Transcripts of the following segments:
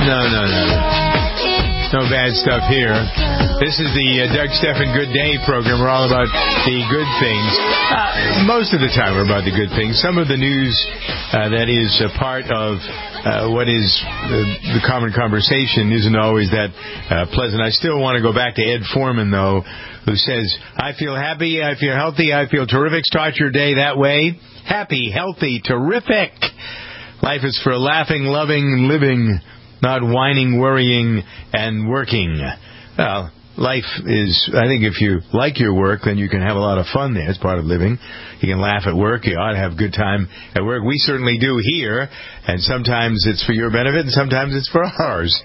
No bad stuff here. This is the Doug Stephan Good Day program. We're all about the good things. Most of the time we're about the good things. Some of the news that is a part of what is the common conversation isn't always that pleasant. I still want to go back to Ed Foreman, though, who says, I feel happy, I feel healthy, I feel terrific. Start your day that way. Happy, healthy, terrific. Life is for laughing, loving, living, not whining, worrying, and working. Well, life is, I think if you like your work, then you can have a lot of fun there. It's part of living. You can laugh at work. You ought to have a good time at work. We certainly do here, and sometimes it's for your benefit, and sometimes it's for ours.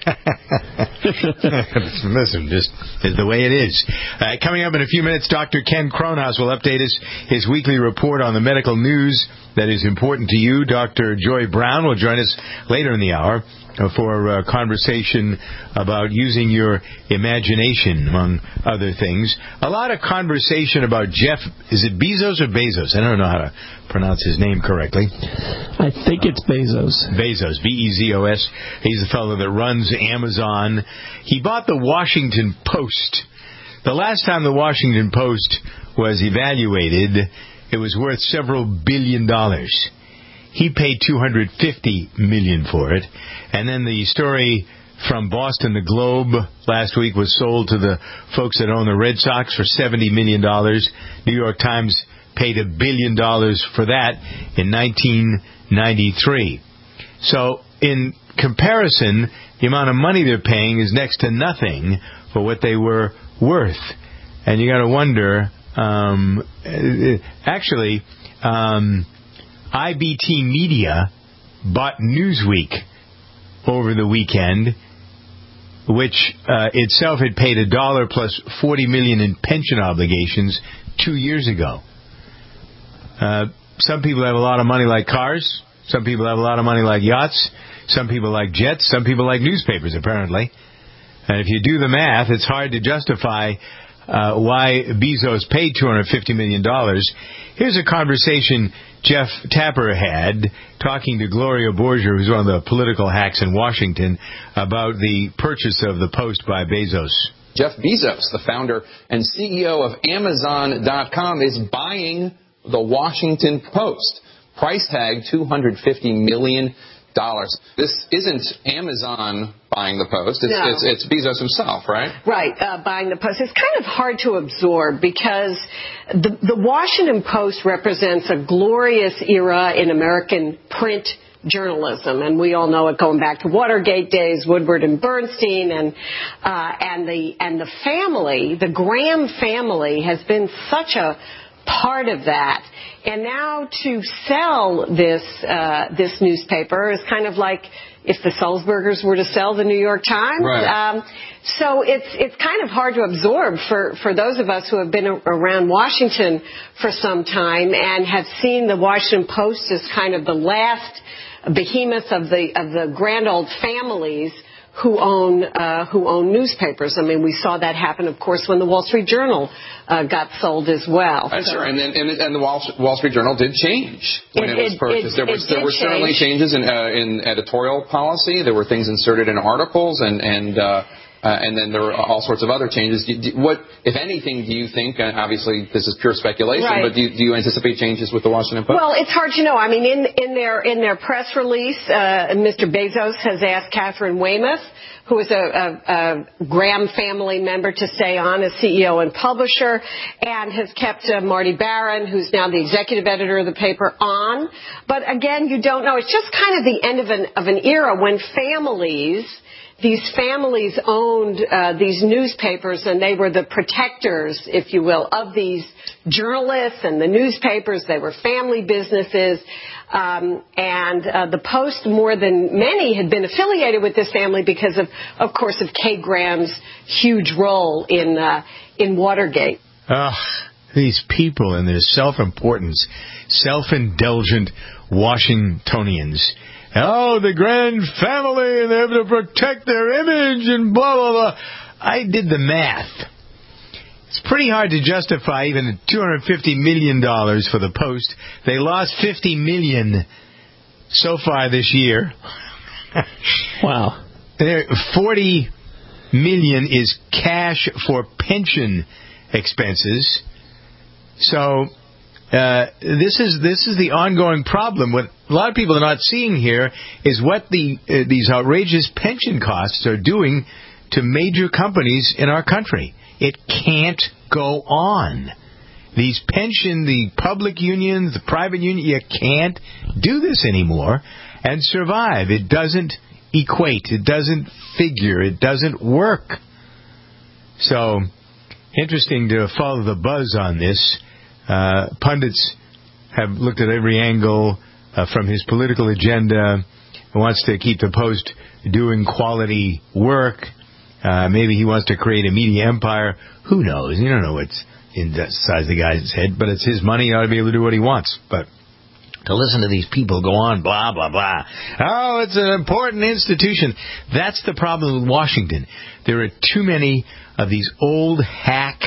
Listen, just is the way it is. Coming up in a few minutes, Dr. Ken Kronhaus will update us his weekly report on the medical news that is important to you. Dr. Joy Brown will join us later in the hour for a conversation about using your imagination, among other things. A lot of conversation about Jeff, is it Bezos or Bezos? I don't know how to pronounce his name correctly. I think it's Bezos. Bezos, B-E-Z-O-S. He's the fellow that runs Amazon. He bought the Washington Post. The last time the Washington Post was evaluated, it was worth several $1 billion. He paid $250 million for it. And then the story from Boston, the Globe, last week was sold to the folks that own the Red Sox for $70 million. New York Times paid $1 billion for that in 1993. So in comparison, the amount of money they're paying is next to nothing for what they were worth. And you got to wonder, IBT Media bought Newsweek over the weekend, which itself had paid $1 plus $40 million in pension obligations 2 years ago. Some people have a lot of money like cars. Some people have a lot of money like yachts. Some people like jets. Some people like newspapers, apparently. And if you do the math, it's hard to justify why Bezos paid $250 million. Here's a conversation Jeff Tapper had talking to Gloria Borger, who's one of the political hacks in Washington, about the purchase of the Post by Bezos. Jeff Bezos, the founder and CEO of Amazon.com, is buying the Washington Post. Price tag $250 million. This isn't Amazon buying the Post. It's Bezos himself, right? Right, buying the Post. It's kind of hard to absorb because the Washington Post represents a glorious era in American print journalism, and we all know it going back to Watergate days, Woodward and Bernstein, and the family, the Graham family, has been such a part of that. And now to sell this newspaper is kind of like if the Sulzbergers were to sell the New York Times. Right. So it's kind of hard to absorb for those of us who have been around Washington for some time and have seen the Washington Post as kind of the last behemoth of the grand old families who own newspapers. I mean, we saw that happen, of course, when the Wall Street Journal got sold as well. That's right. And the Wall Street Journal did change when it was purchased. There were certainly changes in editorial policy. There were things inserted in articles, and then there were all sorts of other changes. What, if anything, do you think? Obviously, this is pure speculation, right, but do you anticipate changes with the Washington Post? Well, it's hard to know. I mean, in their press release, Mr. Bezos has asked Catherine Weymouth, who is a Graham family member, to stay on as CEO and publisher, and has kept Marty Baron, who's now the executive editor of the paper, on. But again, you don't know. It's just kind of the end of an era when these families owned these newspapers, and they were the protectors, if you will, of these journalists and the newspapers. They were family businesses. And the Post, more than many, had been affiliated with this family because of course, of Kay Graham's huge role in Watergate. These people and their self-importance, self-indulgent Washingtonians. Oh, the grand family, and they have to protect their image and blah, blah, blah. I did the math. It's pretty hard to justify even $250 million for the Post. They lost $50 million so far this year. Wow. $40 million is cash for pension expenses. So this is the ongoing problem. What a lot of people are not seeing here is what these outrageous pension costs are doing to major companies in our country. It can't go on. The public unions, the private union, you can't do this anymore and survive. It doesn't equate. It doesn't figure. It doesn't work. So, interesting to follow the buzz on this. Pundits have looked at every angle from his political agenda. He wants to keep the Post doing quality work. Maybe he wants to create a media empire. Who knows? You don't know what's inside the guy's head, but it's his money. He ought to be able to do what he wants. But to listen to these people go on, blah, blah, blah. Oh, it's an important institution. That's the problem with Washington. There are too many of these old hack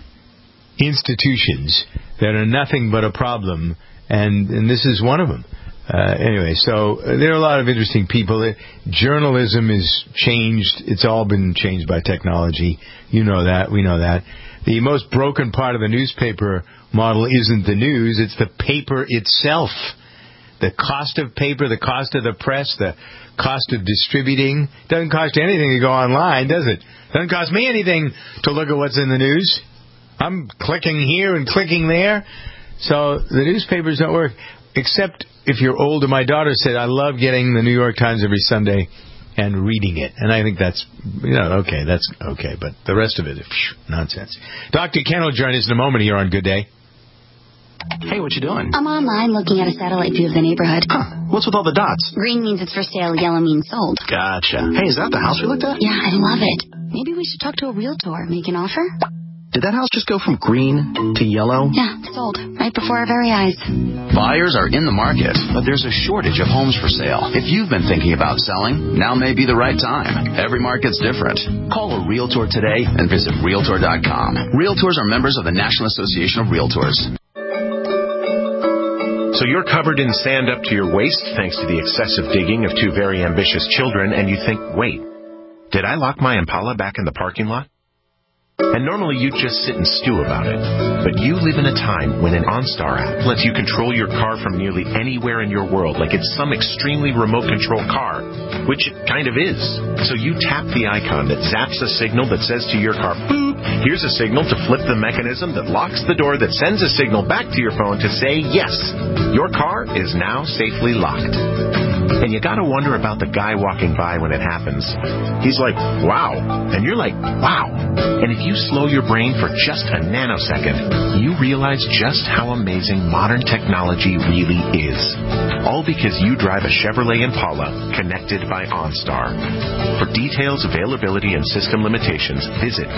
institutions that are nothing but a problem, and this is one of them. Anyway, so there are a lot of interesting people. Journalism is changed. It's all been changed by technology. You know that. We know that. The most broken part of the newspaper model isn't the news. It's the paper itself. The cost of paper, the cost of the press, the cost of distributing. Doesn't cost anything to go online, does it? Doesn't cost me anything to look at what's in the news. I'm clicking here and clicking there. So the newspapers don't work. Except if you're older. My daughter said, I love getting the New York Times every Sunday and reading it. And I think that's, okay, that's okay. But the rest of it, nonsense. Dr. Ken will join us in a moment here on Good Day. Hey, what you doing? I'm online looking at a satellite view of the neighborhood. Huh. What's with all the dots? Green means it's for sale, yellow means sold. Gotcha. Hey, is that the house we looked at? Yeah, I love it. Maybe we should talk to a realtor, make an offer? Did that house just go from green to yellow? Yeah, sold. Right before our very eyes. Buyers are in the market, but there's a shortage of homes for sale. If you've been thinking about selling, now may be the right time. Every market's different. Call a realtor today and visit Realtor.com. Realtors are members of the National Association of Realtors. So you're covered in sand up to your waist thanks to the excessive digging of two very ambitious children, and you think, wait, did I lock my Impala back in the parking lot? And normally you'd just sit and stew about it. But you live in a time when an OnStar app lets you control your car from nearly anywhere in your world, like it's some extremely remote control car, which it kind of is. So you tap the icon that zaps a signal that says to your car, boop, here's a signal to flip the mechanism that locks the door that sends a signal back to your phone to say, yes, your car is now safely locked. And you gotta wonder about the guy walking by when it happens. He's like, wow. And you're like, wow. And if you slow your brain for just a nanosecond, you realize just how amazing modern technology really is. All because you drive a Chevrolet Impala connected by OnStar. For details, availability, and system limitations, visit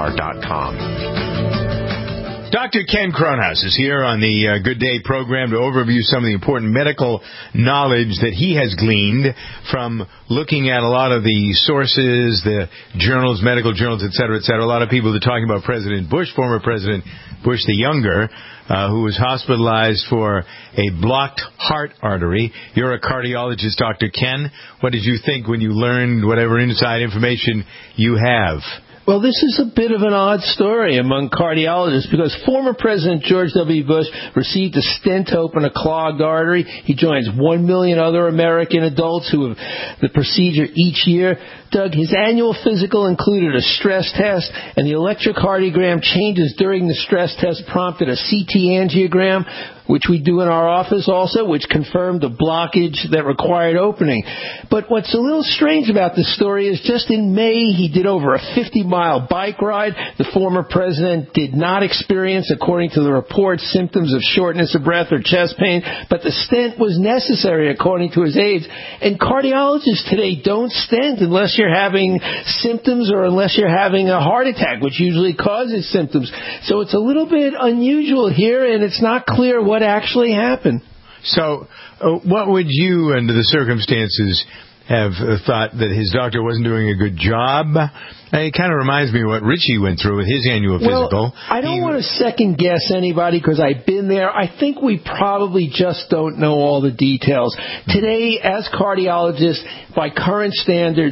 OnStar.com. Dr. Ken Kronhaus is here on the Good Day program to overview some of the important medical knowledge that he has gleaned from looking at a lot of the sources, the journals, medical journals, et cetera, et cetera. A lot of people are talking about President Bush, former President Bush the Younger, who was hospitalized for a blocked heart artery. You're a cardiologist, Dr. Ken. What did you think when you learned whatever inside information you have? Well, this is a bit of an odd story among cardiologists because former President George W. Bush received a stent to open a clogged artery. He joins 1 million other American adults who have the procedure each year. Doug, his annual physical included a stress test, and the electrocardiogram changes during the stress test prompted a CT angiogram, which we do in our office also, which confirmed a blockage that required opening. But what's a little strange about this story is just in May, he did over a 50-mile bike ride. The former president did not experience, according to the report, symptoms of shortness of breath or chest pain, but the stent was necessary, according to his aides. And cardiologists today don't stent unless you're having symptoms or unless you're having a heart attack, which usually causes symptoms. So it's a little bit unusual here, and it's not clear what actually happened. So what would you, under the circumstances, have thought that his doctor wasn't doing a good job? It kind of reminds me of what Richie went through with his annual physical. I don't want to second-guess anybody because I've been there. I think we probably just don't know all the details. Today, as cardiologists, by current standards,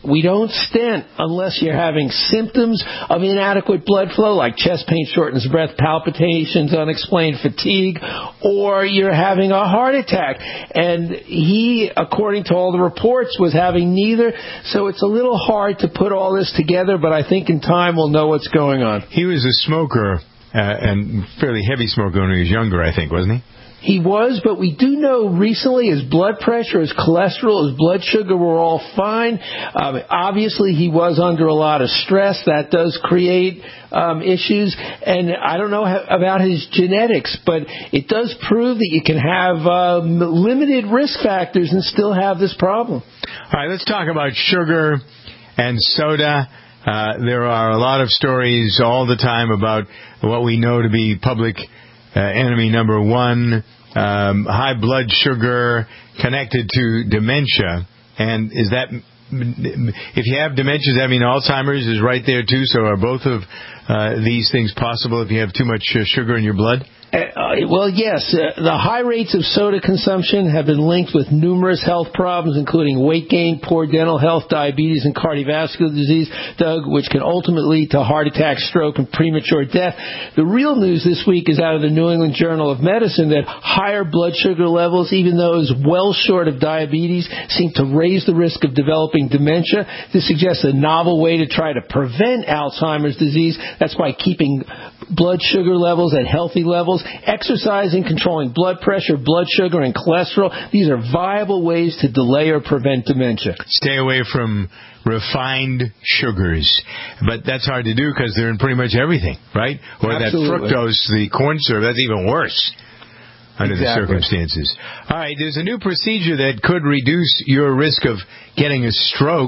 we don't stent unless you're having symptoms of inadequate blood flow, like chest pain, shortness of breath, palpitations, unexplained fatigue, or you're having a heart attack. And he, according to all the reports, was having neither. So it's a little hard to put all this together, but I think in time we'll know what's going on. He was a smoker, and fairly heavy smoker when he was younger, I think, wasn't he? He was, but we do know recently his blood pressure, his cholesterol, his blood sugar were all fine. Obviously, he was under a lot of stress. That does create issues. And I don't know about his genetics, but it does prove that you can have limited risk factors and still have this problem. All right, let's talk about sugar and soda. There are a lot of stories all the time about what we know to be public enemy number one, high blood sugar connected to dementia. And is that, if you have dementia, does that mean Alzheimer's is right there too? So are both of these things possible if you have too much sugar in your blood? Well, yes. The high rates of soda consumption have been linked with numerous health problems, including weight gain, poor dental health, diabetes, and cardiovascular disease, Doug, which can ultimately lead to heart attack, stroke, and premature death. The real news this week is out of the New England Journal of Medicine that higher blood sugar levels, even those well short of diabetes, seem to raise the risk of developing dementia. This suggests a novel way to try to prevent Alzheimer's disease. That's by keeping blood sugar levels at healthy levels, exercising, controlling blood pressure, blood sugar, and cholesterol. These are viable ways to delay or prevent dementia. Stay away from refined sugars. But that's hard to do because they're in pretty much everything, right? Or Absolutely. that fructose, the corn syrup, that's even worse under Exactly. the circumstances. All right, there's a new procedure that could reduce your risk of getting a stroke.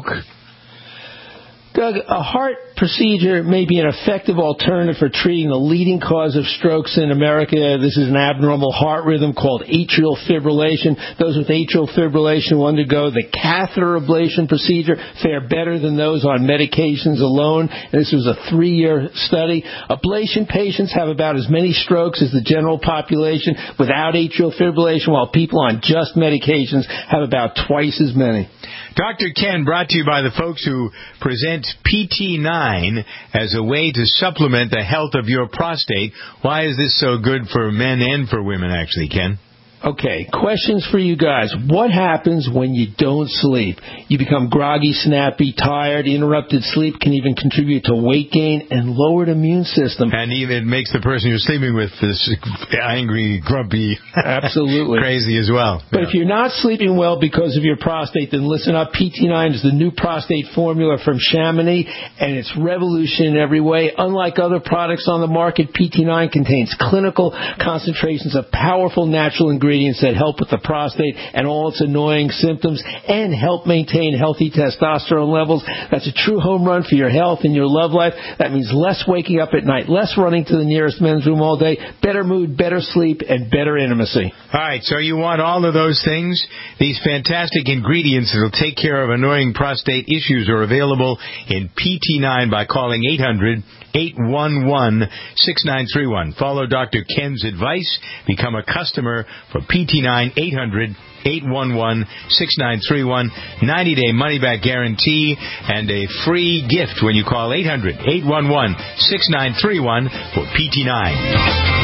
Doug, a heart procedure may be an effective alternative for treating the leading cause of strokes in America. This is an abnormal heart rhythm called atrial fibrillation. Those with atrial fibrillation will undergo the catheter ablation procedure, fare better than those on medications alone. And this was a 3-year study. Ablation patients have about as many strokes as the general population without atrial fibrillation, while people on just medications have about twice as many. Dr. Ken, brought to you by the folks who present PT9 as a way to supplement the health of your prostate. Why is this so good for men and for women, actually, Ken? Okay, questions for you guys. What happens when you don't sleep? You become groggy, snappy, tired. Interrupted sleep can even contribute to weight gain and lowered immune system. And even makes the person you're sleeping with this angry, grumpy, absolutely crazy as well. But if you're not sleeping well because of your prostate, then listen up. PT9 is the new prostate formula from Chamonix, and it's revolution in every way. Unlike other products on the market, PT9 contains clinical concentrations of powerful natural ingredients that help with the prostate and all its annoying symptoms and help maintain healthy testosterone levels. That's a true home run for your health and your love life. That means less waking up at night, less running to the nearest men's room all day, better mood, better sleep, and better intimacy. All right, so you want all of those things? These fantastic ingredients that will take care of annoying prostate issues are available in PT9 by calling 800-811-6931. Follow Dr. Ken's advice. Become a customer for PT9, 800-811-6931. 90-day money-back guarantee and a free gift when you call 800-811-6931 for PT9.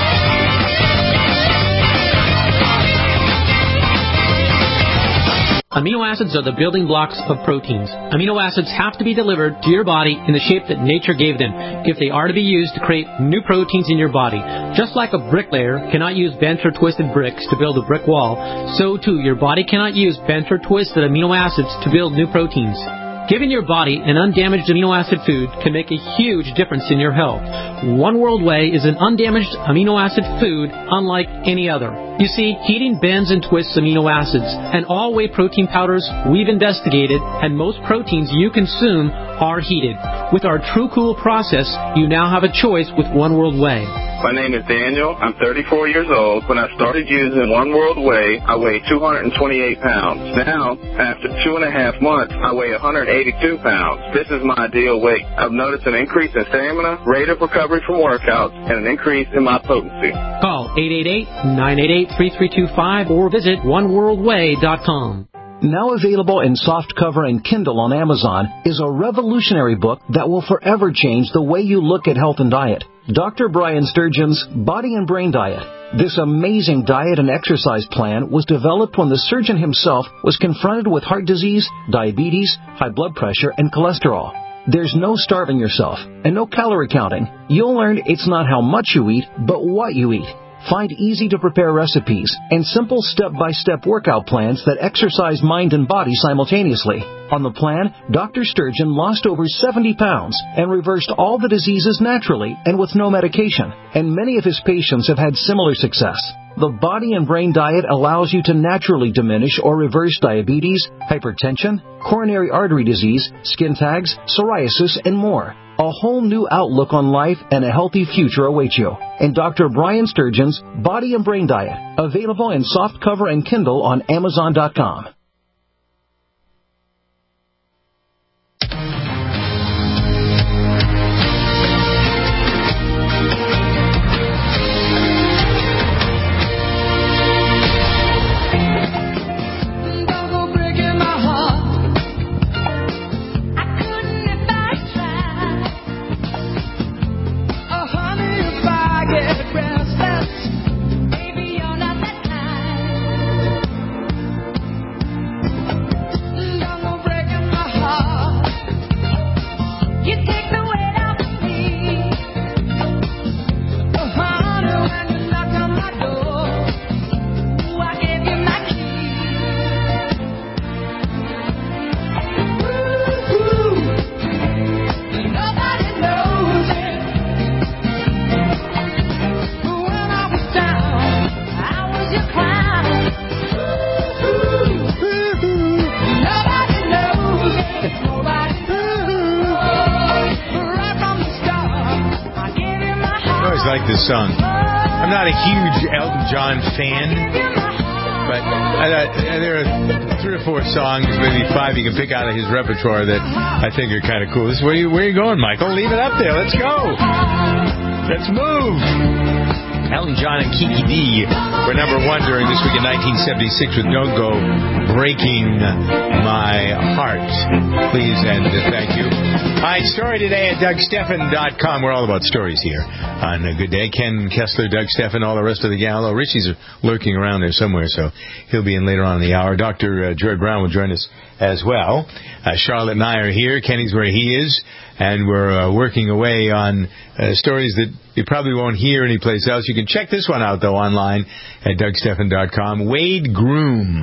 Amino acids are the building blocks of proteins. Amino acids have to be delivered to your body in the shape that nature gave them if they are to be used to create new proteins in your body. Just like a bricklayer cannot use bent or twisted bricks to build a brick wall, so too your body cannot use bent or twisted amino acids to build new proteins. Giving your body an undamaged amino acid food can make a huge difference in your health. One World Whey is an undamaged amino acid food unlike any other. You see, heating bends and twists amino acids, and all whey protein powders we've investigated, and most proteins you consume are heated. With our True Cool process, you now have a choice with One World Whey. My name is Daniel. I'm 34 years old. When I started using One World Whey, I weighed 228 pounds. Now, after 2.5 months, I weigh 182 pounds. This is my ideal weight. I've noticed an increase in stamina, rate of recovery from workouts, and an increase in my potency. Call 888-988-3325 or visit oneworldwhey.com. Now available in softcover and Kindle on Amazon, is a revolutionary book that will forever change the way you look at health and diet. Dr. Brian Sturgeon's Body and Brain Diet. This amazing diet and exercise plan was developed when the surgeon himself was confronted with heart disease, diabetes, high blood pressure, and cholesterol. There's no starving yourself and no calorie counting. You'll learn it's not how much you eat, but what you eat. Find easy-to-prepare recipes and simple step-by-step workout plans that exercise mind and body simultaneously. On the plan, Dr. Sturgeon lost over 70 pounds and reversed all the diseases naturally and with no medication. And many of his patients have had similar success. The Body and Brain Diet allows you to naturally diminish or reverse diabetes, hypertension, coronary artery disease, skin tags, psoriasis, and more. A whole new outlook on life and a healthy future awaits you. In Dr. Brian Sturgeon's Body and Brain Diet, available in softcover and Kindle on Amazon.com. This song. I'm not a huge Elton John fan, but there are 3 or 4 songs, maybe 5 you can pick out of his repertoire that I think are kind of cool. This is where you going, Michael? Leave it up there. Let's go. Let's move. Elton John and Kiki D were number 1 during this week in 1976 with Don't Go Breaking My Heart. Please and thank you. All right, story today at DougSteffen.com. We're all about stories here on a Good Day. Ken Kessler, Doug Steffen, all the rest of the gang. Although Richie's lurking around there somewhere, so he'll be in later on in the hour. Dr. Jared Brown will join us as well. Charlotte and I are here. Kenny's where he is. And we're working away on stories that you probably won't hear anyplace else. You can check this one out, though, online at DougSteffen.com. Wade Groom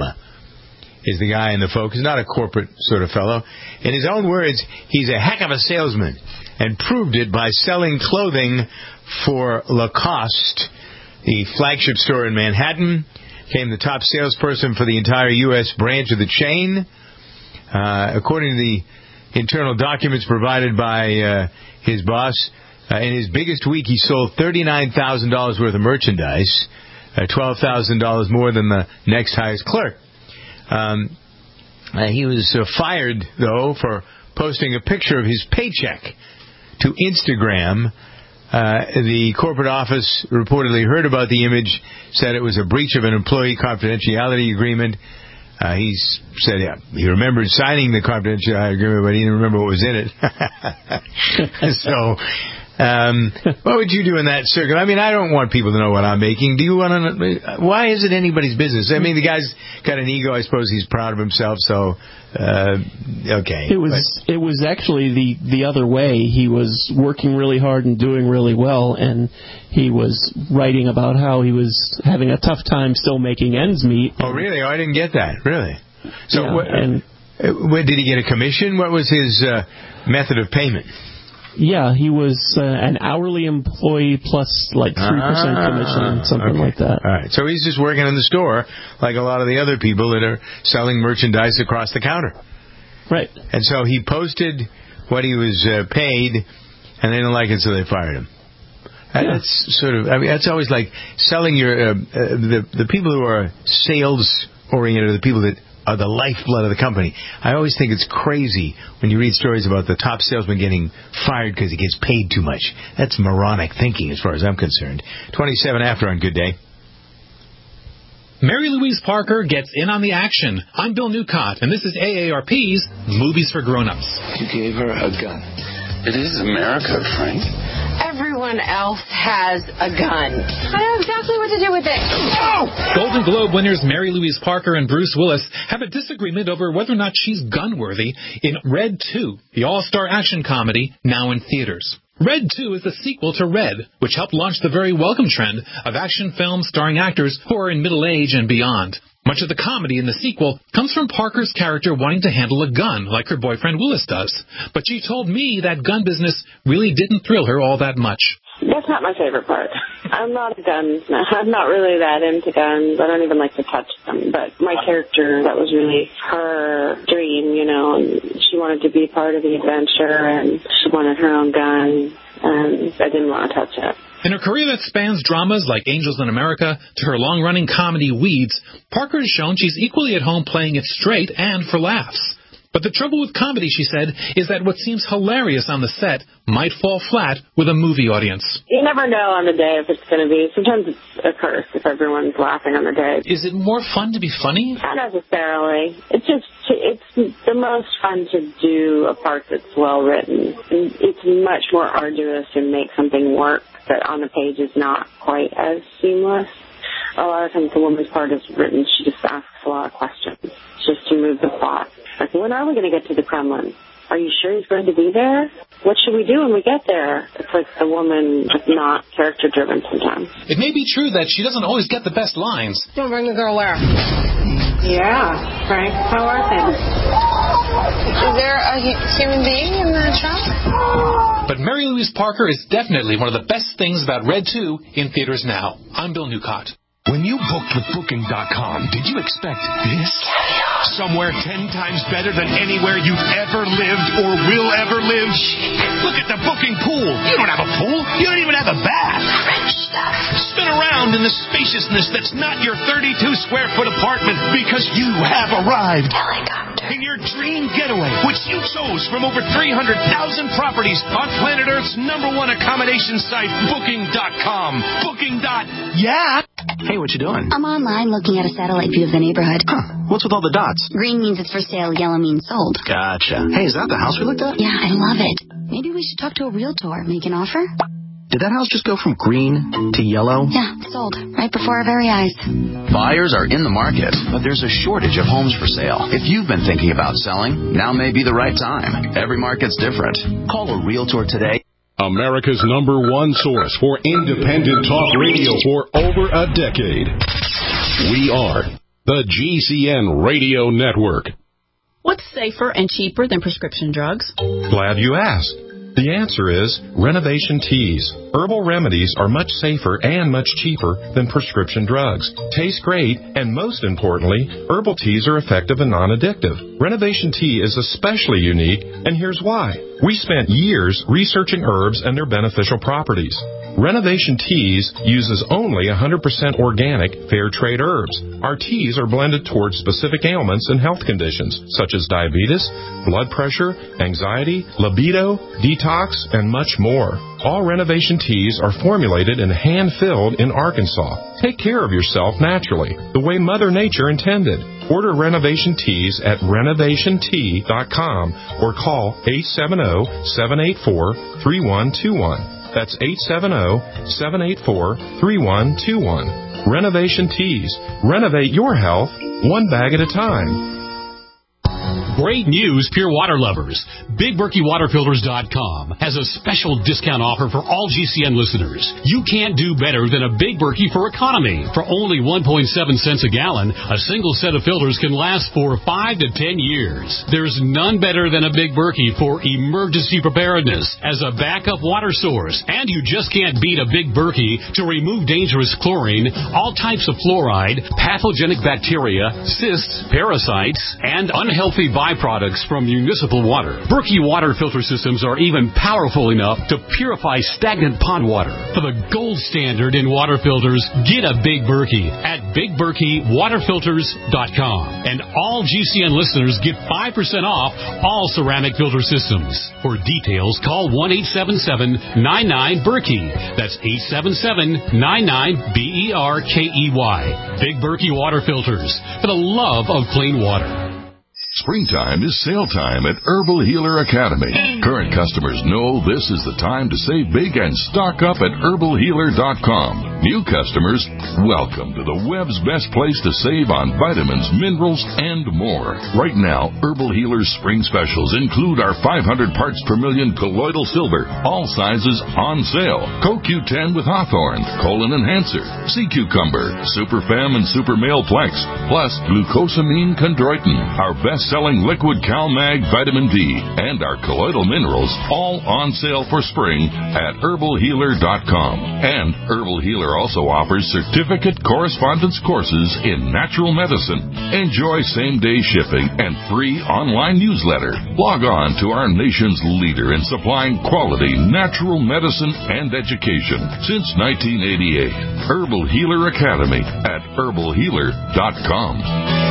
is the guy in the focus, not a corporate sort of fellow. In his own words, he's a heck of a salesman and proved it by selling clothing for Lacoste, the flagship store in Manhattan. Became the top salesperson for the entire U.S. branch of the chain. According to the internal documents provided by his boss, in his biggest week he sold $39,000 worth of merchandise, $12,000 more than the next highest clerk. He was fired, though, for posting a picture of his paycheck to Instagram. The corporate office reportedly heard about the image, said it was a breach of an employee confidentiality agreement. He said, yeah, he remembered signing the confidentiality agreement, but he didn't remember what was in it. So, what would you do in that circle? I mean, I don't want people to know what I'm making. Do you want to know? Why is it anybody's business? I mean, the guy's got an ego. I suppose he's proud of himself, so, okay. It was actually the other way. He was working really hard and doing really well, and he was writing about how he was having a tough time still making ends meet. Oh, really? Oh, I didn't get that. Really? So, yeah, did he get a commission? What was his method of payment? Yeah, he was an hourly employee plus like 3% commission, something like that. All right, so he's just working in the store like a lot of the other people that are selling merchandise across the counter. Right. And so he posted what he was paid, and they didn't like it, so they fired him. Yeah. That's sort of, I mean, that's always like selling your, the people who are sales oriented are the people that are the lifeblood of the company. I always think it's crazy when you read stories about the top salesman getting fired because he gets paid too much. That's moronic thinking as far as I'm concerned. 27 after on Good Day. Mary Louise Parker gets in on the action. I'm Bill Newcott, and this is AARP's Movies for Grown-Ups. You gave her a gun. It is America, Frank. Everyone else has a gun. I know exactly what to do with it. Oh! Golden Globe winners Mary Louise Parker and Bruce Willis have a disagreement over whether or not she's gun-worthy in Red 2, the all-star action comedy now in theaters. Red 2 is the sequel to Red, which helped launch the very welcome trend of action films starring actors who are in middle age and beyond. Much of the comedy in the sequel comes from Parker's character wanting to handle a gun like her boyfriend Willis does. But she told me that gun business really didn't thrill her all that much. That's not my favorite part. I'm not really that into guns. I don't even like to touch them. But my character, that was really her dream, you know, and she wanted to be part of the adventure, and she wanted her own gun, and I didn't want to touch it. In her career that spans dramas like Angels in America to her long-running comedy Weeds, Parker has shown she's equally at home playing it straight and for laughs. But the trouble with comedy, she said, is that what seems hilarious on the set might fall flat with a movie audience. You never know on the day if it's going to be. Sometimes it's a curse if everyone's laughing on the day. Is it more fun to be funny? Not necessarily. It's the most fun to do a part that's well written. It's much more arduous to make something work that on the page is not quite as seamless. A lot of times the woman's part is written, she just asks a lot of questions just to move the plot. Like, when are we going to get to the Kremlin? Are you sure he's going to be there? What should we do when we get there? It's like the woman is not character-driven sometimes. It may be true that she doesn't always get the best lines. Don't bring the girl where? Yeah, Frank, how are things? Is there a human being in the shop? But Mary Louise Parker is definitely one of the best things about Red 2 in theaters now. I'm Bill Newcott. When you booked with Booking.com, did you expect this? Somewhere 10 times better than anywhere you've ever lived or will ever live? Look at the booking pool. You don't have a pool. You don't even have a bath. French stuff. Spin around in the spaciousness that's not your 32-square-foot apartment because you have arrived. Helicopter. In your dream getaway, which you chose from over 300,000 properties on planet Earth's #1 accommodation site, Booking.com. Booking.yeah. Hey, what you doing? I'm online looking at a satellite view of the neighborhood. Huh. What's with all the dots? Green means it's for sale, yellow means sold. Gotcha. Hey, is that the house we looked at? Yeah, I love it. Maybe we should talk to a realtor, make an offer? Did that house just go from green to yellow? Yeah, sold. Right before our very eyes. Buyers are in the market, but there's a shortage of homes for sale. If you've been thinking about selling, now may be the right time. Every market's different. Call a realtor today. America's #1 source for independent talk radio for over a decade. We are the GCN Radio Network. What's safer and cheaper than prescription drugs? Glad you asked. The answer is Renovation Teas. Herbal remedies are much safer and much cheaper than prescription drugs. Taste great, and most importantly, herbal teas are effective and non-addictive. Renovation Tea is especially unique, and here's why. We spent years researching herbs and their beneficial properties. Renovation Teas uses only 100% organic, fair trade herbs. Our teas are blended towards specific ailments and health conditions, such as diabetes, blood pressure, anxiety, libido, detox, and much more. All Renovation Teas are formulated and hand-filled in Arkansas. Take care of yourself naturally, the way Mother Nature intended. Order Renovation Teas at renovationtea.com or call 870-784-3121. That's 870-784-3121. Renovation Teas. Renovate your health one bag at a time. Great news, Pure Water lovers. BigBerkeyWaterFilters.com has a special discount offer for all GCN listeners. You can't do better than a Big Berkey for economy. For only 1.7 cents a gallon, a single set of filters can last for 5 to 10 years. There's none better than a Big Berkey for emergency preparedness as a backup water source. And you just can't beat a Big Berkey to remove dangerous chlorine, all types of fluoride, pathogenic bacteria, cysts, parasites, and unhealthy viruses byproducts from municipal water. Berkey water filter systems are even powerful enough to purify stagnant pond water. For the gold standard in water filters, get a Big Berkey at BigBerkeyWaterFilters.com. And all GCN listeners get 5% off all ceramic filter systems. For details, call 1-877-99-BERKEY. That's 877-99-BERKEY. Big Berkey Water Filters, for the love of clean water. Springtime is sale time at Herbal Healer Academy. Current customers know this is the time to save big and stock up at herbalhealer.com. New customers, welcome to the web's best place to save on vitamins, minerals, and more. Right now, Herbal Healer's spring specials include our 500 parts per million colloidal silver, all sizes on sale. CoQ10 with Hawthorne, Colon Enhancer, Sea Cucumber, Super Fem and Super Male Plex, plus glucosamine chondroitin, our best-selling liquid CalMag vitamin D, and our colloidal minerals, all on sale for spring at herbalhealer.com. And Herbal Healer also offers certificate correspondence courses in natural medicine. Enjoy same-day shipping and free online newsletter. Log on to our nation's leader in supplying quality natural medicine and education since 1988. Herbal Healer Academy at herbalhealer.com.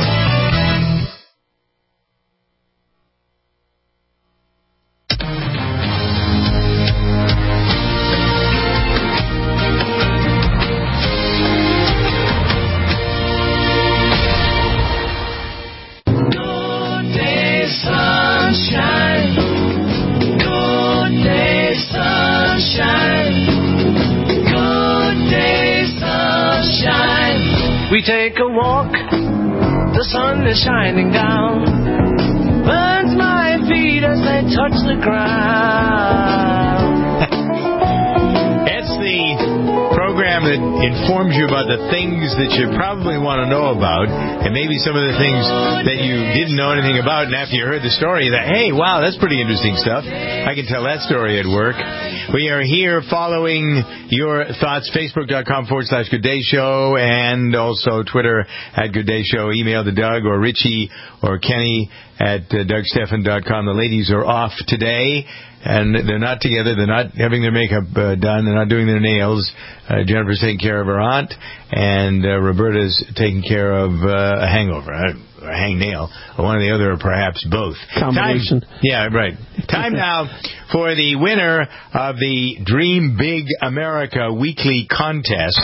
We take a walk, the sun is shining down, burns my feet as they touch the ground. It's the program that informs you about the things that you probably want to know about, and maybe some of the things that you didn't know anything about, and after you heard the story, you thought, hey, wow, that's pretty interesting stuff. I can tell that story at work. We are here following your thoughts, Facebook.com/Good Day Show, and also Twitter @Good Day Show. Email to Doug or Richie or Kenny at DougStephan.com. The ladies are off today, and they're not together. They're not having their makeup done. They're not doing their nails. Jennifer's taking care of her aunt, and Roberta's taking care of a hangover, a hangnail, or one or the other, or perhaps both. Combination. Yeah, right. Time now for the winner of the Dream Big America weekly contest.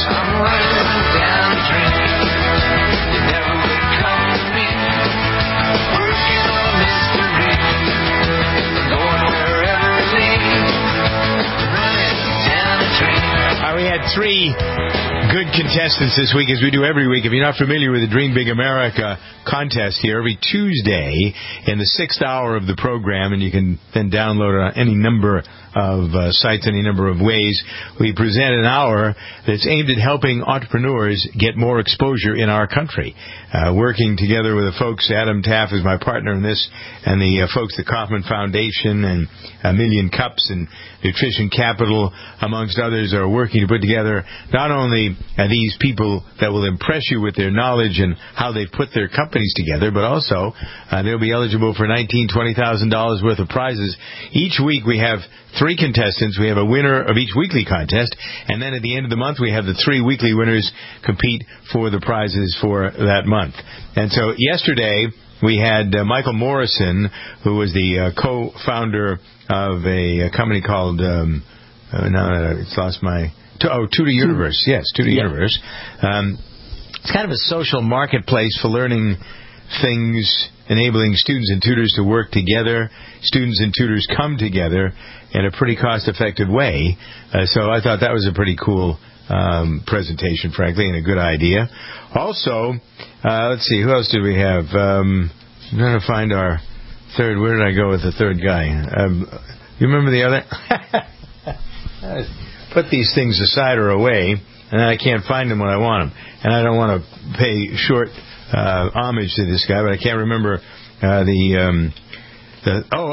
We had three good contestants this week, as we do every week. If you're not familiar with the Dream Big America contest here, every Tuesday in the 6th hour of the program, and you can then download it on any number of sites, any number of ways, we present an hour that's aimed at helping entrepreneurs get more exposure in our country. Working together with the folks, Adam Taff is my partner in this, and the folks at the Kauffman Foundation and A Million Cups and Nutrition Capital, amongst others, are working to put together not only these people that will impress you with their knowledge and how they put their companies together, but also they'll be eligible for $19,000, $20,000 worth of prizes. Each week we have three contestants. We have a winner of each weekly contest, and then at the end of the month we have the three weekly winners compete for the prizes for that month. And so yesterday we had Michael Morrison, who was the co-founder of a company called it's lost my Tutor Universe. Yes, Tutor Universe. It's kind of a social marketplace for learning things, enabling students and tutors to work together. Students and tutors come together in a pretty cost-effective way. So I thought that was a pretty cool presentation, frankly, and a good idea. Also, let's see, who else did we have? I'm trying to find our third. Where did I go with the third guy? You remember the other? I put these things aside or away, and then I can't find them when I want them. And I don't want to pay short homage to this guy, but I can't remember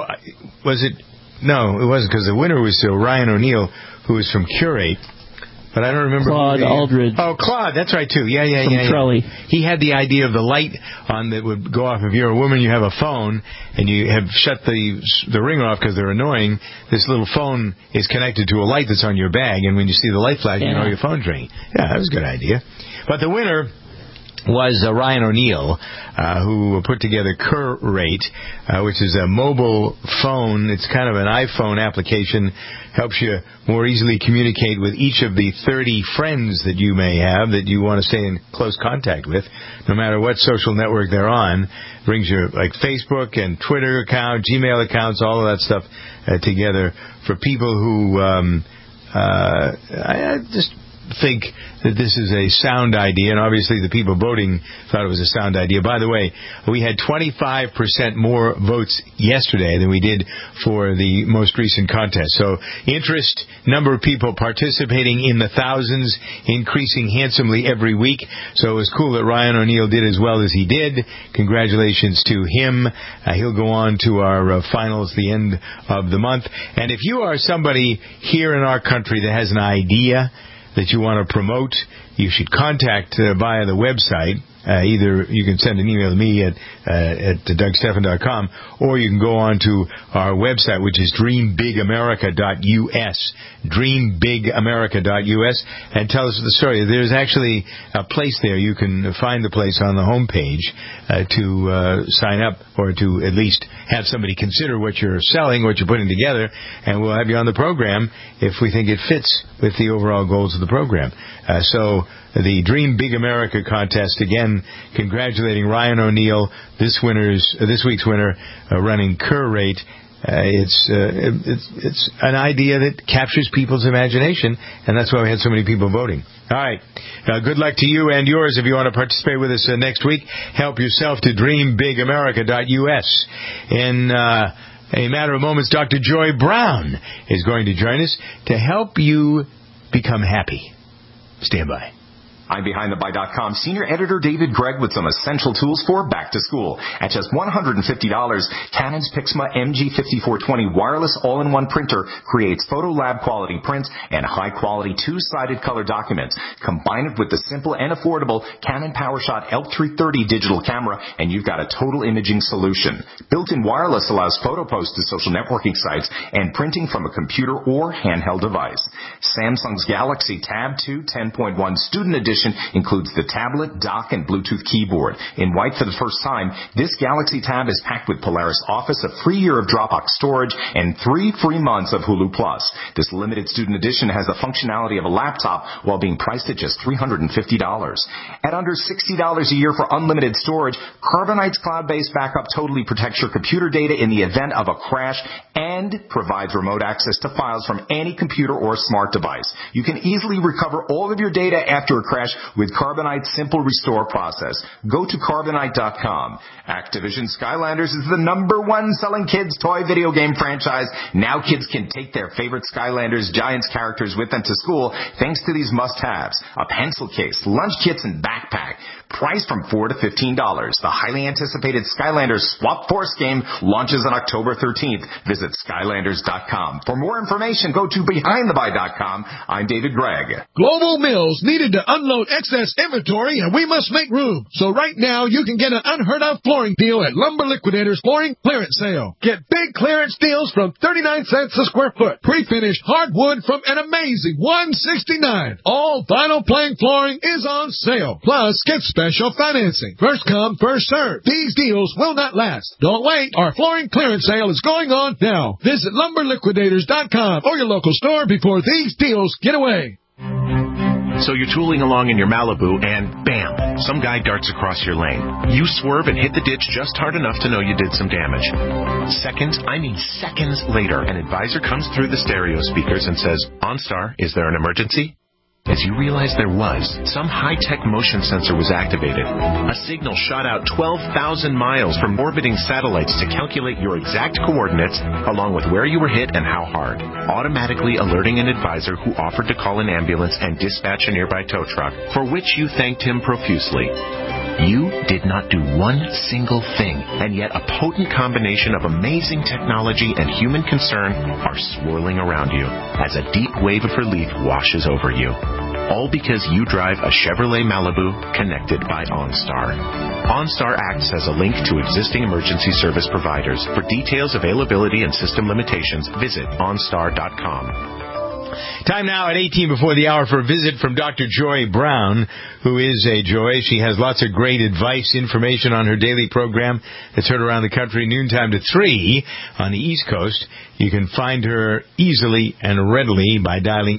was it? No, it wasn't, because the winner was Ryan O'Neill, who was from Curate. but I don't remember. Claude Aldridge. Oh, Claude, that's right, too. Yeah. Trelly. He had the idea of the light on that would go off. If you're a woman, you have a phone, and you have shut the ring off because they're annoying. This little phone is connected to a light that's on your bag, and when you see the light flash, you know your phone's ringing. Yeah, that was a good idea. But the winner was Ryan O'Neill, who put together Curate, which is a mobile phone. It's kind of an iPhone application. Helps you more easily communicate with each of the 30 friends that you may have that you want to stay in close contact with, no matter what social network they're on. Brings your like Facebook and Twitter account, Gmail accounts, all of that stuff together for people who I just think that this is a sound idea, and obviously the people voting thought it was a sound idea. By the way, we had 25% more votes yesterday than we did for the most recent contest. So interest, number of people participating in the thousands, increasing handsomely every week. So it was cool that Ryan O'Neill did as well as he did. Congratulations to him. He'll go on to our finals the end of the month. And if you are somebody here in our country that has an idea that you want to promote, you should contact via the website. Either you can send an email to me at DougStephan.com, or you can go on to our website, which is dreambigamerica.us, dreambigamerica.us, and tell us the story. There's actually a place there. You can find the place on the homepage to sign up, or to at least have somebody consider what you're selling, what you're putting together, and we'll have you on the program if we think it fits with the overall goals of the program. So the Dream Big America contest, again, congratulating Ryan O'Neill, this week's winner, running Curate. It's an idea that captures people's imagination, and that's why we had so many people voting. All right. Good luck to you and yours. If you want to participate with us next week, help yourself to dreambigamerica.us. In a matter of moments, Dr. Joy Brown is going to join us to help you become happy. Stand by. I'm BehindTheBuy.com senior editor David Gregg with some essential tools for back to school. At just $150, Canon's Pixma MG5420 wireless all-in-one printer creates photo lab quality prints and high quality two-sided color documents. Combine it with the simple and affordable Canon PowerShot ELP 330 digital camera and you've got a total imaging solution. Built-in wireless allows photo posts to social networking sites and printing from a computer or handheld device. Samsung's Galaxy Tab 2 10.1 Student Edition includes the tablet, dock, and Bluetooth keyboard. In white for the first time, this Galaxy Tab is packed with Polaris Office, a free year of Dropbox storage, and 3 free months of Hulu Plus. This limited student edition has the functionality of a laptop while being priced at just $350. At under $60 a year for unlimited storage, Carbonite's cloud-based backup totally protects your computer data in the event of a crash and provides remote access to files from any computer or smart device. You can easily recover all of your data after a crash with Carbonite's simple restore process. Go to Carbonite.com. Activision Skylanders is the #1 selling kids toy video game franchise. Now kids can take their favorite Skylanders Giants characters with them to school thanks to these must-haves. A pencil case, lunch kits, and backpack. Priced from $4 to $15. The highly anticipated Skylanders Swap Force game launches on October 13th. Visit Skylanders.com. For more information, go to BehindTheBuy.com. I'm David Gregg. Global Mills needed to unload excess inventory, and we must make room. So right now, you can get an unheard-of flooring deal at Lumber Liquidators Flooring Clearance Sale. Get big clearance deals from 39 cents a square foot. Pre-finished hardwood from an amazing $169. All vinyl plank flooring is on sale. Plus, get special financing. First come, first served. These deals will not last. Don't wait. Our flooring clearance sale is going on now. Visit LumberLiquidators.com or your local store before these deals get away. So you're tooling along in your Malibu and bam, some guy darts across your lane. You swerve and hit the ditch just hard enough to know you did some damage. Seconds later, an advisor comes through the stereo speakers and says, OnStar, is there an emergency? As you realize there was, some high-tech motion sensor was activated. A signal shot out 12,000 miles from orbiting satellites to calculate your exact coordinates, along with where you were hit and how hard, automatically alerting an advisor who offered to call an ambulance and dispatch a nearby tow truck, for which you thanked him profusely. You did not do one single thing, and yet a potent combination of amazing technology and human concern are swirling around you as a deep wave of relief washes over you. All because you drive a Chevrolet Malibu connected by OnStar. OnStar acts as a link to existing emergency service providers. For details, availability, and system limitations, visit OnStar.com. Time now at 18 before the hour for a visit from Dr. Joy Brown, who is a joy. She has lots of great advice, information on her daily program that's heard around the country, noontime to 3 on the East Coast. You can find her easily and readily by dialing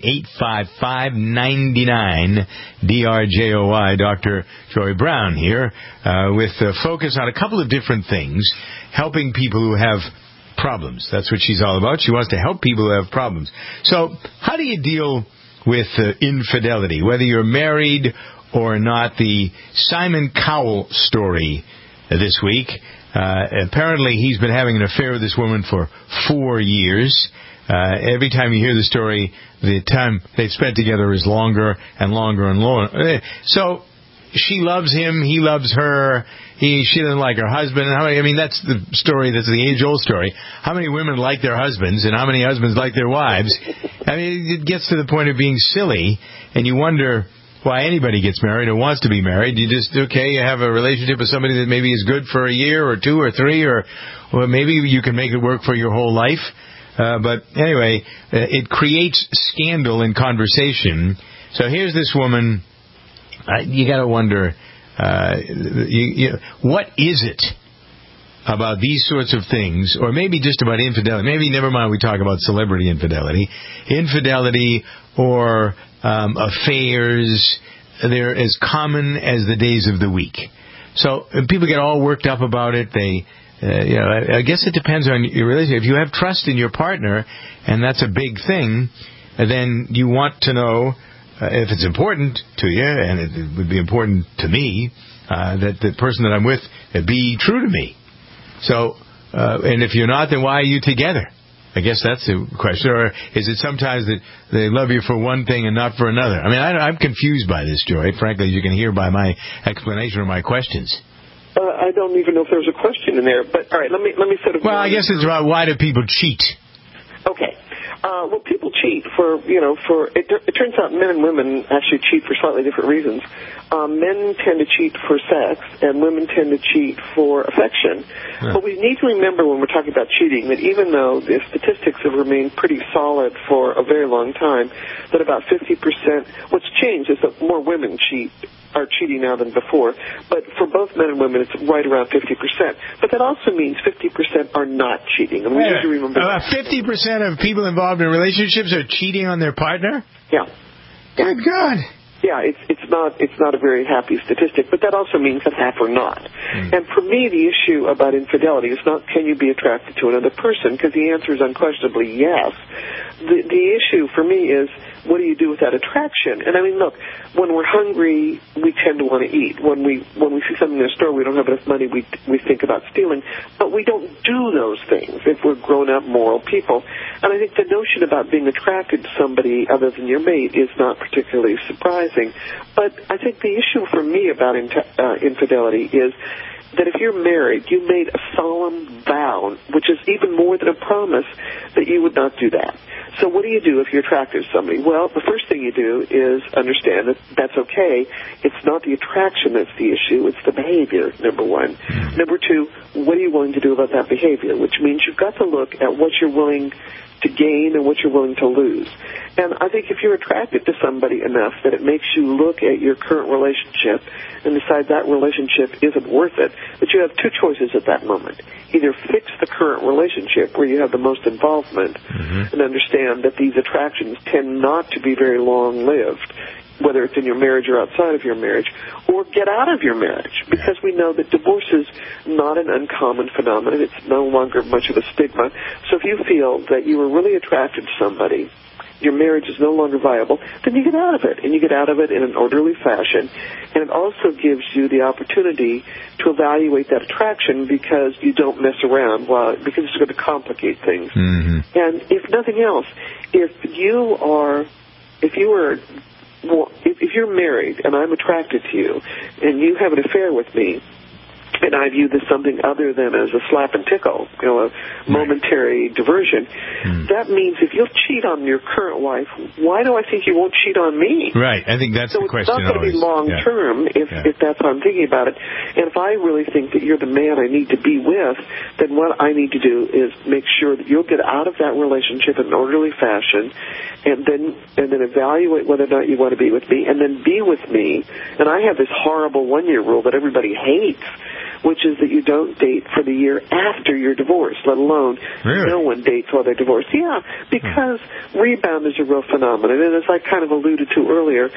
855-99-DRJOY. Dr. Joy Brown here with a focus on a couple of different things, helping people who have problems. That's what she's all about. She wants to help people who have problems. So how do you deal with infidelity, whether you're married or not? The Simon Cowell story this week. Apparently he's been having an affair with this woman for 4 years. Every time you hear the story, the time they've spent together is longer and longer and longer. So she loves him, he loves her, she doesn't like her husband. That's the story, that's the age-old story. How many women like their husbands and how many husbands like their wives? It gets to the point of being silly, and you wonder why anybody gets married or wants to be married. You just, you have a relationship with somebody that maybe is good for a year or 2 or 3, or maybe you can make it work for your whole life. But anyway, it creates scandal in conversation. So here's this woman. You got to wonder, what is it about these sorts of things, or maybe just about infidelity? Maybe, never mind, we talk about celebrity infidelity. Infidelity or affairs, they're as common as the days of the week. So people get all worked up about it. I guess it depends on your relationship. If you have trust in your partner, and that's a big thing, then you want to know, if it's important to you, and it would be important to me, that the person that I'm with be true to me. So, and if you're not, then why are you together? I guess that's the question. Or is it sometimes that they love you for one thing and not for another? I'm confused by this, Joy, frankly, as you can hear by my explanation or my questions. I don't even know if there's a question in there, but all right, let me sort of... Well, I guess it's about why do people cheat? Okay. Well, people cheat it turns out men and women actually cheat for slightly different reasons. Men tend to cheat for sex, and women tend to cheat for affection. Yeah. But we need to remember when we're talking about cheating that even though the statistics have remained pretty solid for a very long time, that about 50%, what's changed is that more women are cheating now than before. But for both men and women, it's right around 50%. But that also means 50% are not cheating. And we need to remember 50% of people involved in relationships are cheating on their partner? Yeah. Good God. Yeah, it's not a very happy statistic, but that also means that half are not. And for me, the issue about infidelity is not can you be attracted to another person, because the answer is unquestionably yes. The issue for me is, what do you do with that attraction? And look, when we're hungry, we tend to want to eat. When we see something in a store, we don't have enough money, we think about stealing. But we don't do those things if we're grown-up, moral people. And I think the notion about being attracted to somebody other than your mate is not particularly surprising. But I think the issue for me about infidelity is that if you're married, you made a solemn vow, which is even more than a promise, that you would not do that. So what do you do if you're attracted to somebody? Well, the first thing you do is understand that that's okay. It's not the attraction that's the issue. It's the behavior, number one. Number two, what are you willing to do about that behavior? Which means you've got to look at what you're willing to gain and what you're willing to lose. And I think if you're attracted to somebody enough that it makes you look at your current relationship and decide that relationship isn't worth it, but you have two choices at that moment. Either fix the current relationship where you have the most involvement and understand that these attractions tend not to be very long-lived, whether it's in your marriage or outside of your marriage, or get out of your marriage, because we know that divorce is not an uncommon phenomenon. It's no longer much of a stigma. So if you feel that you were really attracted to somebody, your marriage is no longer viable, then you get out of it, and you get out of it in an orderly fashion. And it also gives you the opportunity to evaluate that attraction because you don't mess around, because it's going to complicate things. And if nothing else, if you're married and I'm attracted to you and you have an affair with me, and I view this something other than as a slap and tickle, a momentary diversion, that means if you'll cheat on your current wife, why do I think you won't cheat on me? Right. I think that's the question. So it's not going to be long term if that's how I'm thinking about it. And if I really think that you're the man I need to be with, then what I need to do is make sure that you'll get out of that relationship in an orderly fashion, and then evaluate whether or not you want to be with me, and then be with me. And I have this horrible 1-year rule that everybody hates, which is that you don't date for the year after you're divorced, let alone no one dates while they're divorced. Yeah, because rebound is a real phenomenon. And as I kind of alluded to earlier,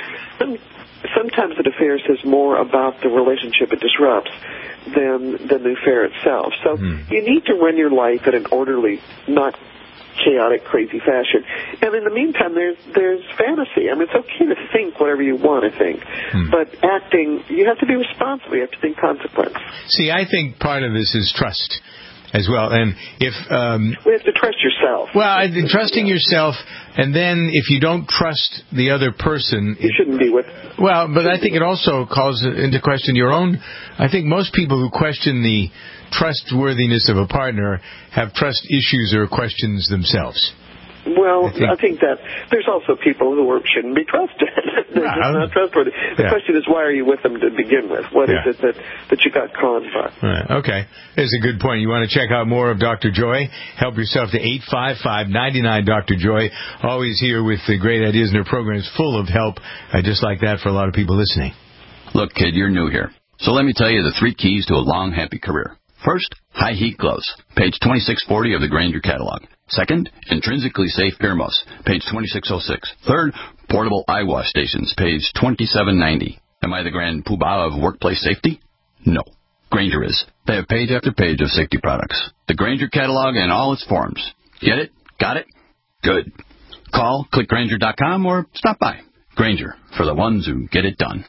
sometimes an affair says more about the relationship it disrupts than the affair itself. So you need to run your life in an orderly, not chaotic, crazy fashion. And in the meantime, there's fantasy. I mean, it's okay to think whatever you want to think, but acting, you have to be responsible. You have to think consequence. See, I think part of this is trust as well. And if we have to trust yourself. Well, trusting yourself, and then if you don't trust the other person, you shouldn't be with. Well, but I think it also calls into question your own. I think most people who question the trustworthiness of a partner have trust issues or questions themselves. Well, I think that there's also people who shouldn't be trusted. They're just not trustworthy. The question is, why are you with them to begin with? What is it that you got conned by? Right. Okay. That's a good point. You want to check out more of Dr. Joy? Help yourself to 855-99 Dr. Joy. Always here with the great ideas in her programs, full of help, just like that for a lot of people listening. Look, kid, you're new here. So let me tell you the 3 keys to a long, happy career. First, high heat gloves, page 2640 of the Grainger catalog. Second, intrinsically safe earmuffs, page 2606. Third, portable eye wash stations, page 2790. Am I the grand poobah of workplace safety? No. Grainger is. They have page after page of safety products. The Grainger catalog in all its forms. Get it? Got it? Good. Call, click Grainger.com, or stop by. Grainger, for the ones who get it done.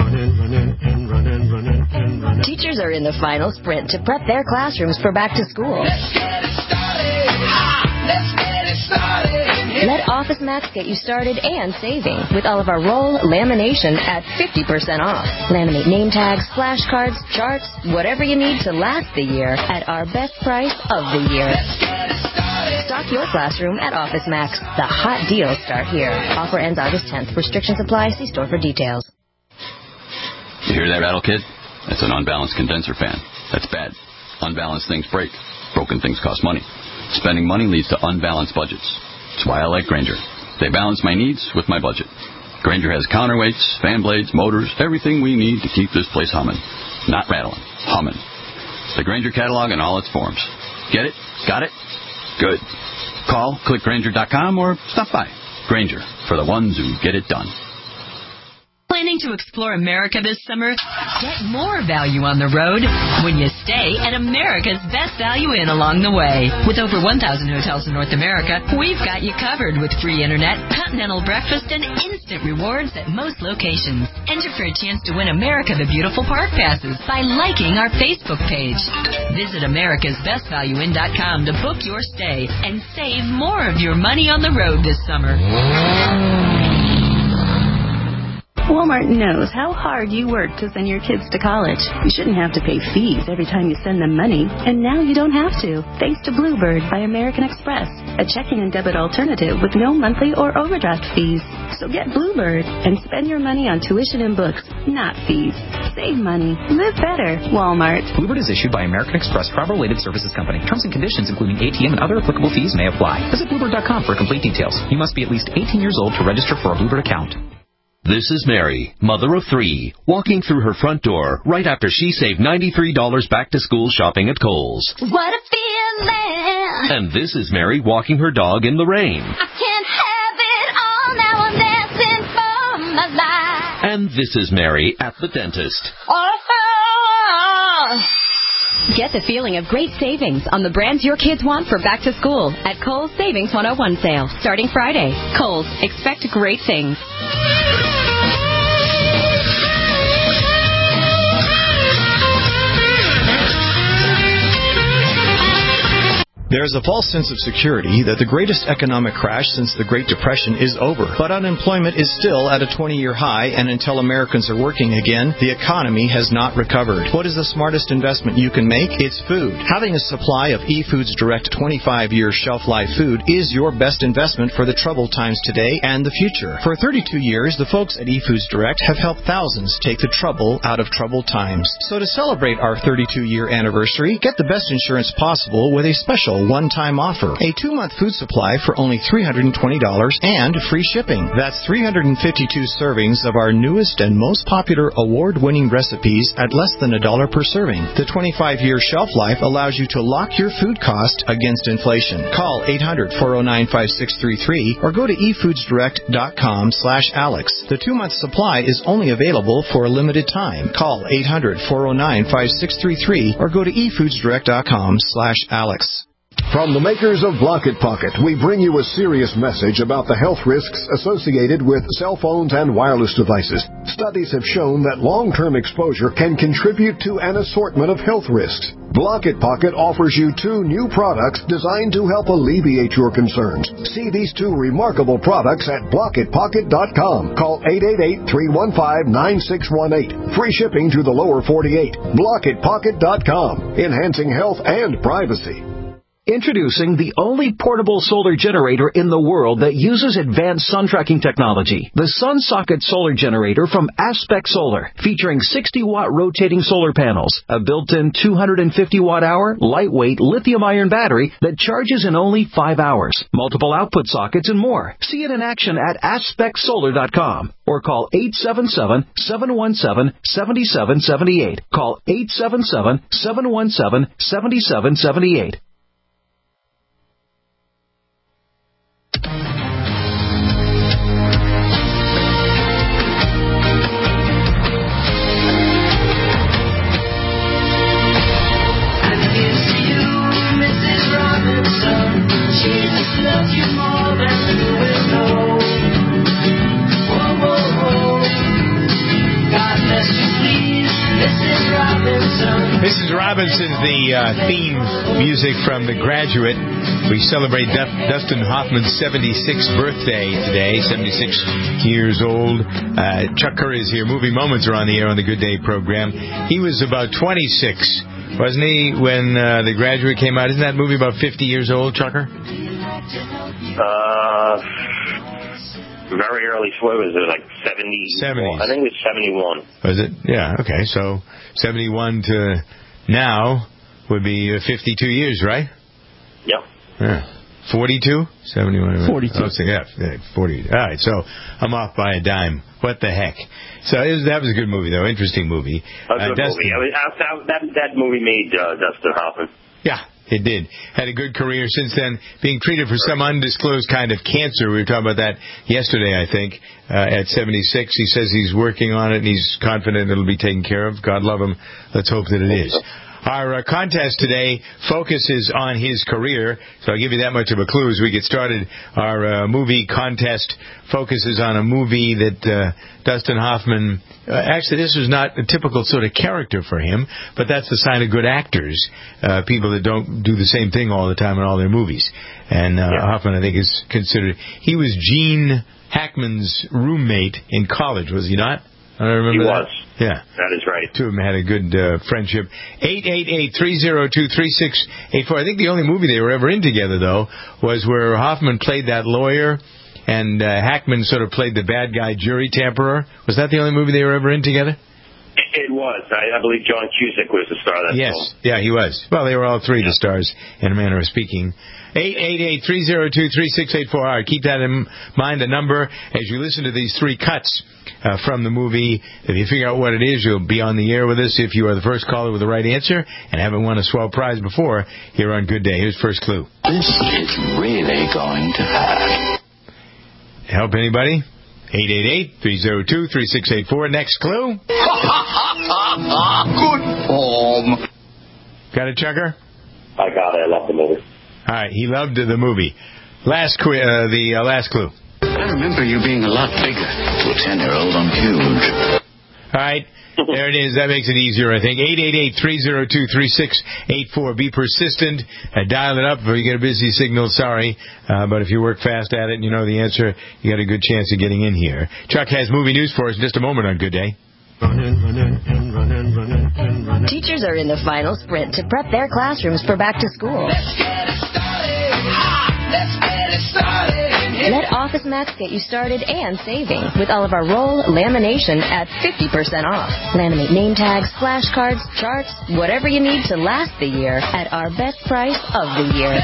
Teachers are in the final sprint to prep their classrooms for back to school. Let's get it started. Let's get it started. Let OfficeMax get you started and saving with all of our roll lamination at 50% off. Laminate name tags, flashcards, charts, whatever you need to last the year at our best price of the year. Let's get it started. Stock your classroom at OfficeMax. The hot deals start here. Offer ends August 10th. Restrictions apply. See store for details. You hear that rattle, kid? That's an unbalanced condenser fan. That's bad. Unbalanced things break. Broken things cost money. Spending money leads to unbalanced budgets. That's why I like Grainger. They balance my needs with my budget. Grainger has counterweights, fan blades, motors, everything we need to keep this place humming. Not rattling. Humming. The Grainger catalog in all its forms. Get it? Got it? Good. Call, click Grainger.com, or stop by. Grainger, for the ones who get it done. Planning to explore America this summer? Get more value on the road when you stay at America's Best Value Inn along the way. With over 1,000 hotels in North America, we've got you covered with free internet, continental breakfast, and instant rewards at most locations. Enter for a chance to win America the Beautiful Park passes by liking our Facebook page. Visit americasbestvalueinn.com to book your stay and save more of your money on the road this summer. Walmart knows how hard you work to send your kids to college. You shouldn't have to pay fees every time you send them money, and now you don't have to, thanks to Bluebird by American Express, a checking and debit alternative with no monthly or overdraft fees. So get Bluebird and spend your money on tuition and books, not fees. Save money. Live better. Walmart. Bluebird is issued by American Express Travel-Related Services Company. Terms and conditions, including ATM and other applicable fees, may apply. Visit Bluebird.com for complete details. You must be at least 18 years old to register for a Bluebird account. This is Mary, mother of 3, walking through her front door right after she saved $93 back-to-school shopping at Kohl's. What a feeling. And this is Mary walking her dog in the rain. I can't have it all, now I'm dancing for my life. And this is Mary at the dentist. Get the feeling of great savings on the brands your kids want for back to school at Kohl's Savings 101 sale starting Friday. Kohl's, expect great things. There's a false sense of security that the greatest economic crash since the Great Depression is over, but unemployment is still at a 20-year high, and until Americans are working again, the economy has not recovered. What is the smartest investment you can make? It's food. Having a supply of eFoods Direct 25-year shelf-life food is your best investment for the troubled times today and the future. For 32 years, the folks at eFoods Direct have helped thousands take the trouble out of troubled times. So to celebrate our 32-year anniversary, get the best insurance possible with a special one-time offer. A 2-month food supply for only $320 and free shipping. That's 352 servings of our newest and most popular award-winning recipes at less than $1 per serving. The 25-year shelf life allows you to lock your food cost against inflation. Call 800-409-5633 or go to efoodsdirect.com/Alex. The 2-month supply is only available for a limited time. Call 800-409-5633 or go to efoodsdirect.com/Alex. From the makers of Block It Pocket, we bring you a serious message about the health risks associated with cell phones and wireless devices. Studies have shown that long-term exposure can contribute to an assortment of health risks. Block It Pocket offers you 2 new products designed to help alleviate your concerns. See these 2 remarkable products at blockitpocket.com. Call 888-315-9618. Free shipping to the lower 48. Blockitpocket.com. Enhancing health and privacy. Introducing the only portable solar generator in the world that uses advanced sun tracking technology. The SunSocket Solar Generator from Aspect Solar, featuring 60-watt rotating solar panels, a built-in 250-watt-hour lightweight lithium-ion battery that charges in only 5 hours, multiple output sockets, and more. See it in action at AspectSolar.com or call 877-717-7778. Call 877-717-7778. Mrs. Robinson's the theme music from The Graduate. We celebrate Dustin Hoffman's 76th birthday today, 76 years old. Chuck Curry is here. Movie Moments are on the air on the Good Day program. He was about 26, wasn't he, when The Graduate came out? Isn't that movie about 50 years old, Chucker? Very early. What was it, like 70? 70s. I think it was 71. Was it? Yeah, okay. So 71 to now would be 52 years, right? Yep. Yeah. 42? 71. 42. Oh, so yeah, 40. All right, so I'm off by a dime. What the heck? So that was a good movie, though. Interesting movie. A good movie. That movie made Dustin Hoffman. Yeah. It did. Had a good career since then, being treated for some undisclosed kind of cancer. We were talking about that yesterday, I think, at 76. He says he's working on it, and he's confident it'll be taken care of. God love him. Let's hope that it is. Our contest today focuses on his career, so I'll give you that much of a clue as we get started. Our movie contest focuses on a movie that Dustin Hoffman... actually, this was not a typical sort of character for him, but that's the sign of good actors, people that don't do the same thing all the time in all their movies. And Hoffman, I think, is considered... He was Gene Hackman's roommate in college, was he not? I don't remember that. He was. Yeah. That is right. Two of them had a good friendship. 888-302-3684. I think the only movie they were ever in together, though, was where Hoffman played that lawyer and Hackman sort of played the bad guy jury tamperer. Was that the only movie they were ever in together? It was. I believe John Cusack was the star of that film. Yeah, he was. Well, they were all three the stars, in a manner of speaking. 888-302-3684. All right, keep that in mind, the number, as you listen to these 3 cuts from the movie. If you figure out what it is, you'll be on the air with us if you are the first caller with the right answer and haven't won a swell prize before here on Good Day. Here's first clue. This is really going to hurt. Help anybody? 888-302-3684. Next clue. Good form. Got it, Chucker? I got it. I love the movie. All right, he loved the movie. Last clue. I remember you being a lot bigger. To a 10-year-old, I'm huge. All right. There it is. That makes it easier, I think. 888-302-3684. Be persistent. Dial it up. If you get a busy signal, sorry. But if you work fast at it and you know the answer, you got a good chance of getting in here. Chuck has movie news for us in just a moment on Good Day. Teachers are in the final sprint to prep their classrooms for back to school. Let's get it started. Let OfficeMax get you started and saving with all of our roll lamination at 50% off. Laminate name tags, flashcards, charts, whatever you need to last the year at our best price of the year.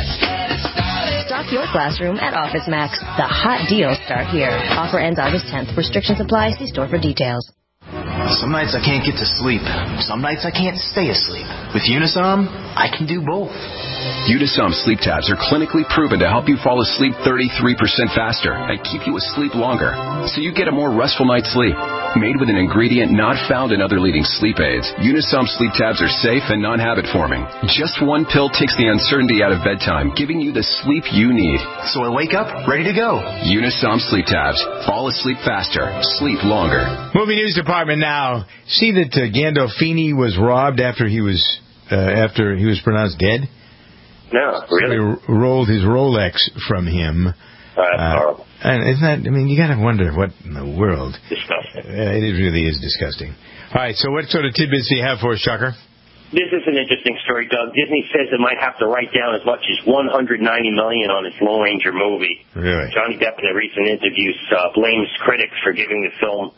Stock your classroom at OfficeMax. The hot deals start here. Offer ends August 10th. Restrictions apply. See store for details. Some nights I can't get to sleep. Some nights I can't stay asleep. With Unisom, I can do both. Unisom sleep tabs are clinically proven to help you fall asleep 33% faster and keep you asleep longer, so you get a more restful night's sleep. Made with an ingredient not found in other leading sleep aids, Unisom sleep tabs are safe and non-habit forming. Just one pill takes the uncertainty out of bedtime, giving you the sleep you need. So I wake up ready to go. Unisom sleep tabs. Fall asleep faster. Sleep longer. Movie news department now. See that Gandolfini was robbed after he was pronounced dead? No, really? They rolled his Rolex from him. Horrible. And isn't that, I mean, you got to wonder what in the world. Disgusting. It really is disgusting. All right, so what sort of tidbits do you have for us, Chucker? This is an interesting story, Doug. Disney says it might have to write down as much as $190 million on its Lone Ranger movie. Really? Johnny Depp in a recent interview blames critics for giving the film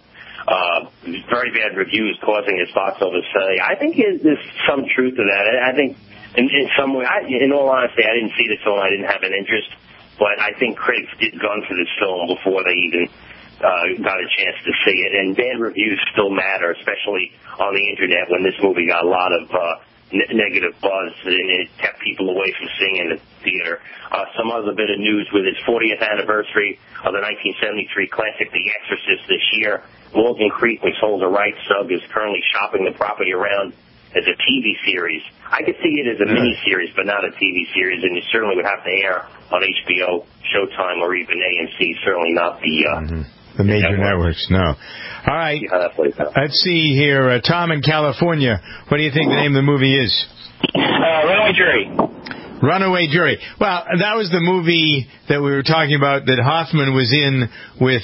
very bad reviews, causing his box office failure. I think there's some truth to that. I think in some way, in all honesty, I didn't see the film. I didn't have an interest, but I think critics did gun for this film before they even got a chance to see it. And bad reviews still matter, especially on the internet when this movie got a lot of negative buzz, and it kept people away from seeing in the theater. Some other bit of news with its 40th anniversary of the 1973 classic The Exorcist this year. Walden Creek, which holds a rights sub, is currently shopping the property around as a TV series. I could see it as a mini-series, but not a TV series, and it certainly would have to air on HBO, Showtime, or even AMC, certainly not the major networks, no. All right, let's see here. Tom in California, what do you think the name of the movie is? Runaway Jury. Runaway Jury. Well, that was the movie that we were talking about that Hoffman was in with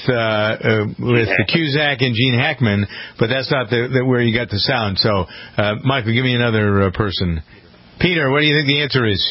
Cusack and Gene Hackman, but that's not where you got the sound. So, Michael, give me another person. Peter, what do you think the answer is?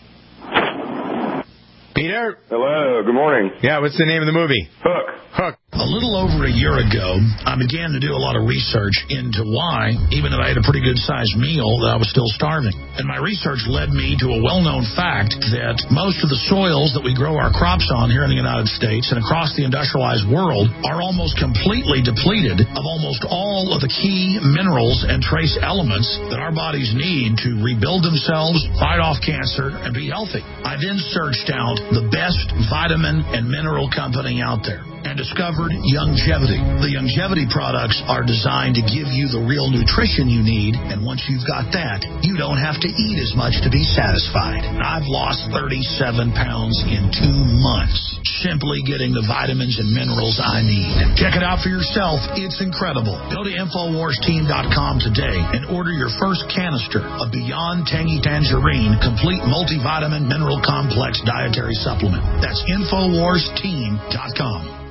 Peter? Hello, good morning. Yeah, what's the name of the movie? Hook. A little over a year ago, I began to do a lot of research into why, even though I had a pretty good-sized meal, that I was still starving. And my research led me to a well-known fact that most of the soils that we grow our crops on here in the United States and across the industrialized world are almost completely depleted of almost all of the key minerals and trace elements that our bodies need to rebuild themselves, fight off cancer, and be healthy. I then searched out the best vitamin and mineral company out there and discovered Youngevity. The Youngevity products are designed to give you the real nutrition you need, and once you've got that, you don't have to eat as much to be satisfied. I've lost 37 pounds in 2 months, simply getting the vitamins and minerals I need. Check it out for yourself. It's incredible. Go to InfoWarsTeam.com today and order your first canister of Beyond Tangy Tangerine Complete Multivitamin Mineral Complex Dietary Supplement. That's InfoWarsTeam.com.